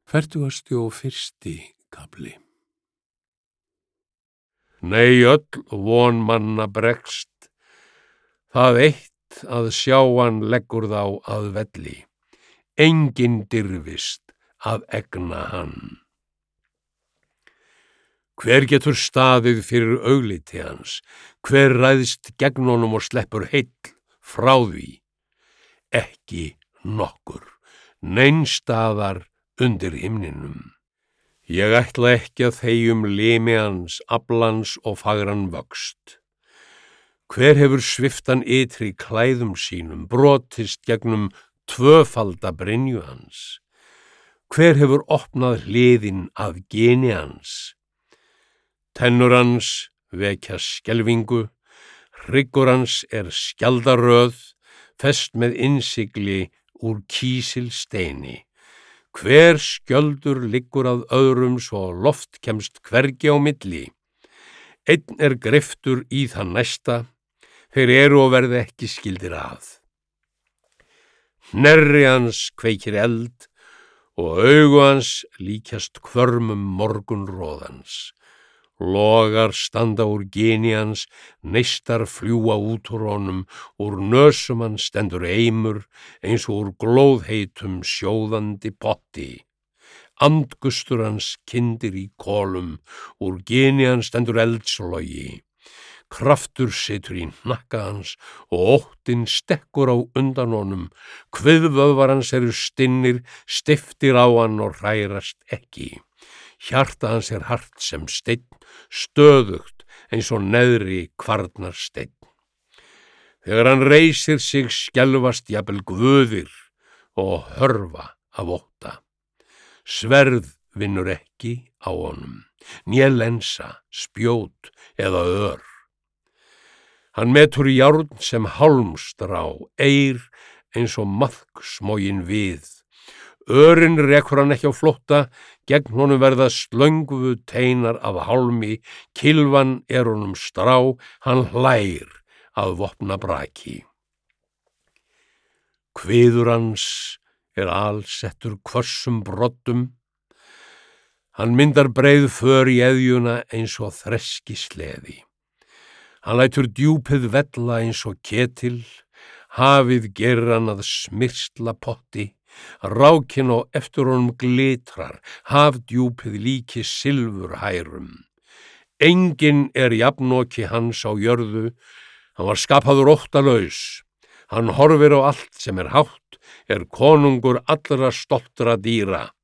41. kafli. Nei, öll von manna bregst, það eitt að sjá hann leggur þá að velli, enginn dirfist að egna hann. Hver getur staðið fyrir augliti hans, hver ræðst gegn honum og sleppur heill frá því? Ekki nokkur, neins staðar undir himninum. Ég ætla ekki að þegjum limi hans, aflans og fagran vöxt. Hver hefur sviftan ytri klæðum sínum, brotist gegnum tvöfalda brynju hans? Hver hefur opnað hliðin að geni hans? Tennur hans vekja skelfingu, hryggur hans skjaldarröð, fest með innsigli úr kísilsteini. Hver skjöldur liggur að öðrum svo loft kemst hvergi á milli. Einn greiftur í þann næsta, þeir eru og verða ekki skildir að. Hnerri hans kveikir eld og augu hans líkjast hvörmum morgunroðans. Logar standa úr geni hans, neistar fljúa út úr honum, úr nösum hans stendur eimur, eins og úr glóðheitum sjóðandi potti. Andgustur hans kyndir í kolum, úr geni hans stendur eldslogi. Kraftur situr í hnakka hans og óttinn stekkur á undan honum, kviðvöðvar hans eru stinnir, stiftir á hann og hrærast ekki. Hjarta hans hart sem steinn, stöðugt eins og neðri kvarnar steinn. Þegar hann reisir sig skelfast jafnvel guðir og hörfa af ótta. Sverð vinnur ekki á honum, né lensa, spjót eða ör. Hann metur járn sem hálmstrá, eir eins og maðksmogin við. Örin rekur hann ekki á flótta, gegn honum verða slönguðu teinar af hálmi, kylfan honum strá, hann hlær að vopna braki. Kviður hans alsettur hvössum broddum, hann myndar breið för í eðjuna eins og þreskisleði. Hann lætur djúpið vella eins og ketil, hafið gerir hann að smyrsla potti, rákin og eftir honum glitrar, hafdjúpið líki silfurhærum. Enginn jafnoki hans á jörðu, hann var skapaður óttalaus. Hann horfir á allt sem hátt, konungur allra stoltra dýra.